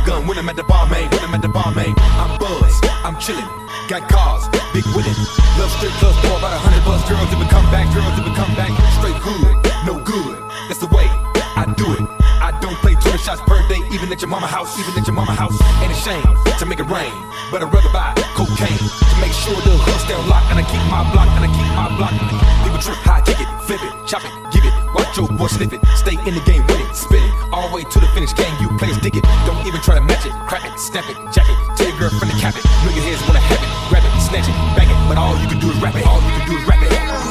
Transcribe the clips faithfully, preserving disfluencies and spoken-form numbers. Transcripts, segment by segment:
gun when I'm at the bar, man. When I'm at the bar, man. I'm buzzed, I'm chillin', got cars, big willin'. Love straight clubs for about a hundred plus girls that would come back, girls that would come back. Straight hood, no good. That's the way I do it. I don't play twenty shots per day, even at your mama house, even at your mama house. Ain't a shame to make it rain, but I'd rather buy cocaine to make sure the hood stay on lock. And I keep my block, and I keep my block. People trip, high, kick it, flip it, chop it, give it. Watch your boy sniff it. Stay in the game, win it, spin it, all the way to the finish. Can you players dig it? Don't even try to match it, crack it, snap it, jack it. Tell your girlfriend to cap it. Million heads wanna have it, grab it, snatch it, bang it. But all you can do is rap it. All you can do is rap it.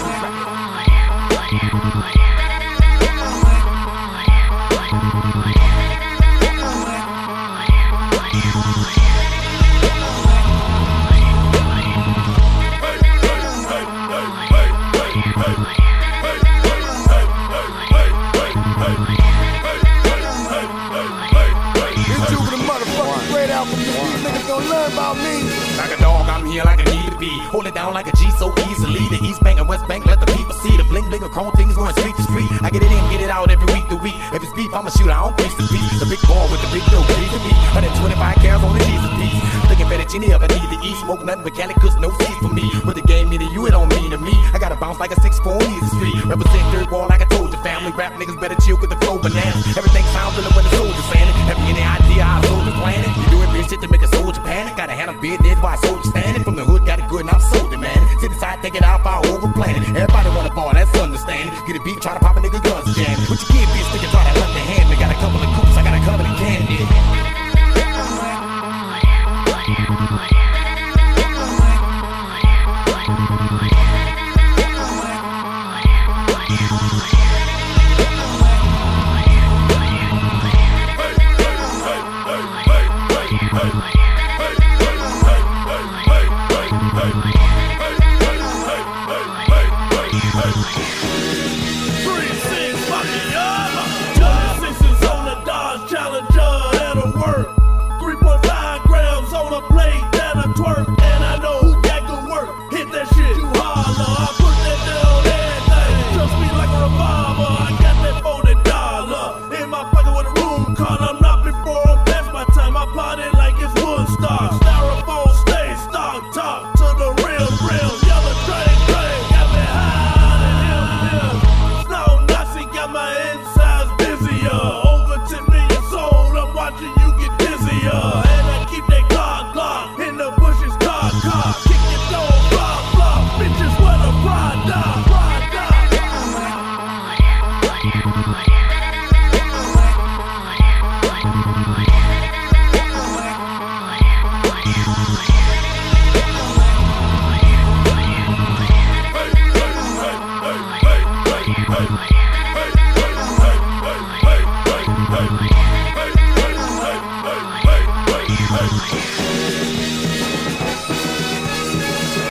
Like a dog, I'm here like I need to be. Hold it down like a G so easily. The East Bank and West Bank, let the people see the bling bling of chrome things going street to street. I get it in, get it out every week to week. If it's beef, I'm a shooter, I don't preach the beef. The big ball with the big dough, please to me. one hundred twenty-five carats on the knees of peace. Looking fettuccine if I need to eat. Smoke nothing but Cali, cause no seeds for me. What the game mean to you, it don't mean to me. I gotta bounce like a six four on the street. Represent third wall like I told your family. Rap niggas better chill with the flow bananas. Everything sounds good when the soldier's saying it. Have you any idea how a soldier's playing it? You doing bitch shit to make a soldier panic. Gotta handle business while a soldier standing. From the hood, got it good and I'm soldier, man. Sit aside, take it out, I over planning. Everybody wanna ball, that's understanding. Get a beat, try to pop a nigga guns jam. What you get, bitch, think you try to hunt the hand. They got a couple of coops, I got a cover the candy. Kick your door, blah, blah, bitches, where the pride die.